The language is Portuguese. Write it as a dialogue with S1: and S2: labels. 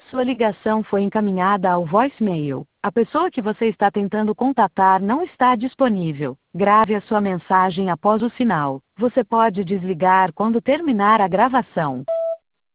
S1: Sua ligação foi encaminhada ao voicemail. A pessoa que você está tentando contatar não está disponível. Grave a sua mensagem após o sinal. Você pode desligar quando terminar a gravação.